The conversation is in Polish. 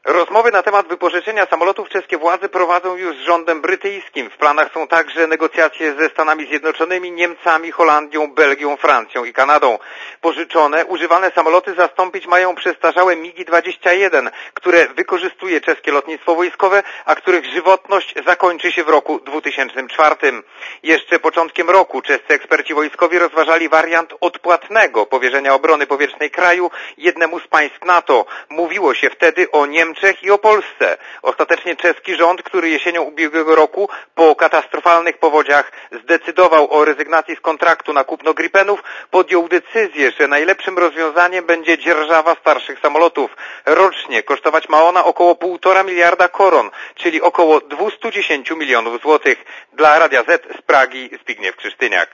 Rozmowy na temat wypożyczenia samolotów czeskie władze prowadzą już z rządem brytyjskim. W planach są także negocjacje ze Stanami Zjednoczonymi, Niemcami, Holandią, Belgią, Francją i Kanadą. Pożyczone, używane samoloty zastąpić mają przestarzałe MiG-21, które wykorzystuje czeskie lotnictwo wojskowe, a których żywotność zakończy się w roku 2004. Jeszcze początkiem roku czescy eksperci wojskowi rozważali wariant odpłatnego powierzenia obrony powietrznej kraju jednemu z państw NATO. Mówiło się wtedy o Niemczech i o Polsce. Ostatecznie czeski rząd, który jesienią ubiegłego roku po katastrofalnych powodziach zdecydował o rezygnacji z kontraktu na kupno Gripenów, podjął decyzję, że najlepszym rozwiązaniem będzie dzierżawa starszych samolotów. Rocznie kosztować ma ona około 1,5 miliarda koron, czyli około 210 milionów złotych. Dla Radia Z z Pragi Zbigniew Krzysztyniak.